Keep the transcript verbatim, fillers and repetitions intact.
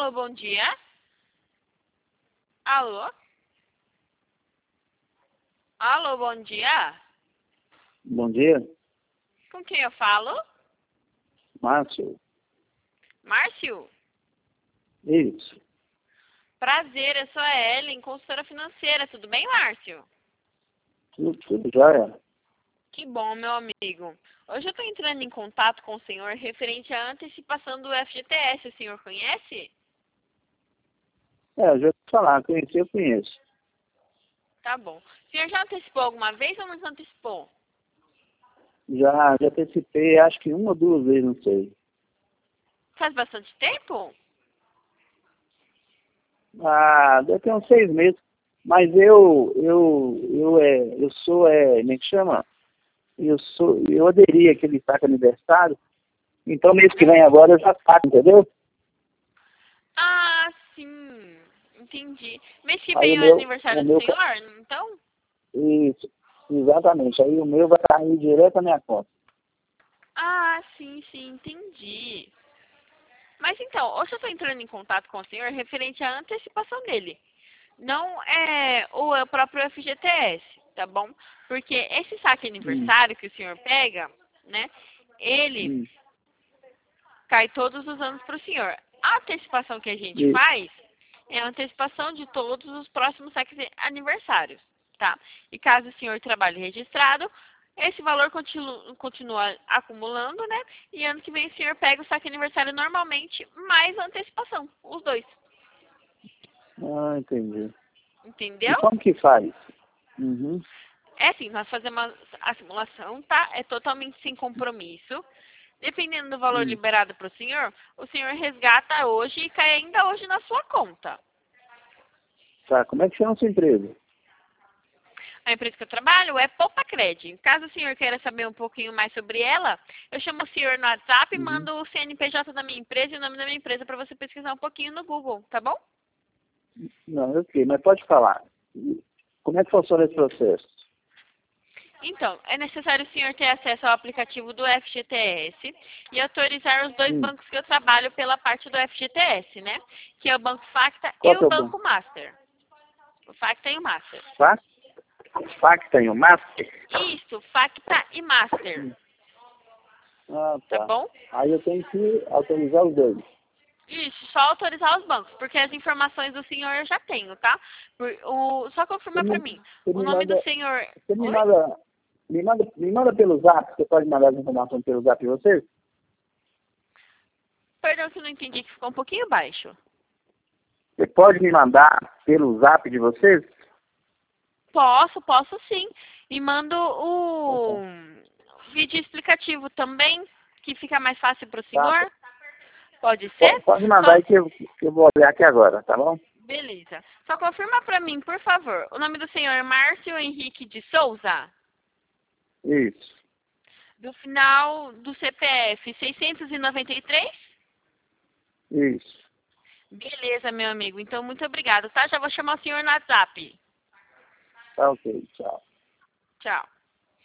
Alô, bom dia. Alô? Alô, bom dia. Bom dia, Com quem eu falo? Márcio. Márcio? Isso. Prazer, eu sou a Ellen, consultora financeira. Tudo bem, Márcio? Tudo, tudo jóia? Que bom, meu amigo. Hoje eu estou entrando em contato com o senhor referente à antecipação do F G T S. O senhor conhece? É, eu já vou falar, conhecer, eu conheço. Tá bom. O senhor já antecipou alguma vez ou não antecipou? Já, já antecipei, acho que uma ou duas vezes, não sei. Faz bastante tempo? Ah, deve ter uns seis meses. Mas eu, eu, eu, é, eu sou, é, como é que chama? Eu sou, eu aderi àquele saque aniversário, então mês que vem agora eu já pago, entendeu? Ah, sim. Entendi. Mês que Aí vem o é o meu, o aniversário do meu, ca- senhor, então? isso, exatamente, aí o meu vai cair direto na minha conta. Ah, sim, sim, entendi. Mas então, hoje eu estou entrando em contato com o senhor referente à antecipação dele. Não é o é o próprio F G T S, tá bom? Porque esse saque Hum, aniversário que o senhor pega, né? Ele hum, cai todos os anos para o senhor. A antecipação que a gente isso. faz é a antecipação de todos os próximos saques aniversários, tá? E caso o senhor trabalhe registrado, esse valor continua, continua acumulando, né? E ano que vem o senhor pega o saque aniversário normalmente, mais a antecipação, os dois. Ah, entendi. E Entendeu? como que faz? Uhum. É assim, nós fazemos a simulação, tá? É totalmente sem compromisso. Dependendo do valor Hum. liberado para o senhor, o senhor resgata hoje e cai ainda hoje na sua conta. Tá, como é que chama a sua empresa? A empresa que eu trabalho é Poupa Cred. Caso o senhor queira saber um pouquinho mais sobre ela, eu chamo o senhor no WhatsApp e Uhum. mando o C N P J da minha empresa e o nome da minha empresa para você pesquisar um pouquinho no Google, tá bom? Não, ok, mas pode falar. Como é que funciona esse processo? Então, é necessário o senhor ter acesso ao aplicativo do F G T S e autorizar os dois Hum. bancos que eu trabalho pela parte do F G T S, né? Que é o Banco Facta e Qual que o é o banco? Banco Master. O Facta e o Master. Fac? Facta e o Master? Isso, Facta e Master, Hum. Ah, tá tá. bom? Aí eu tenho que autorizar os dois. Isso, só autorizar os bancos, porque as informações do senhor eu já tenho, tá? Por- o, só Você confirma pra me, mim. você O me nome do manda, senhor... você me Oi? manda, me manda, me manda pelo zap, você pode mandar as informações pelo zap de vocês? Perdão que eu não entendi, que ficou um pouquinho baixo. Você pode me mandar pelo zap de vocês? Posso, posso sim. E mando Então o tá. vídeo explicativo também, que fica mais fácil pro Tá, senhor. Pode po- ser? pode mandar Só... aí que eu, que eu vou olhar aqui agora, tá bom? Beleza. Só confirma pra mim, por favor. O nome do senhor é Márcio Henrique de Souza. Isso, Do final do C P F seiscentos e noventa e três? isso. Beleza, meu amigo. Então, muito obrigado, tá? Já vou chamar o senhor no WhatsApp. Tá ok, tchau. Tchau.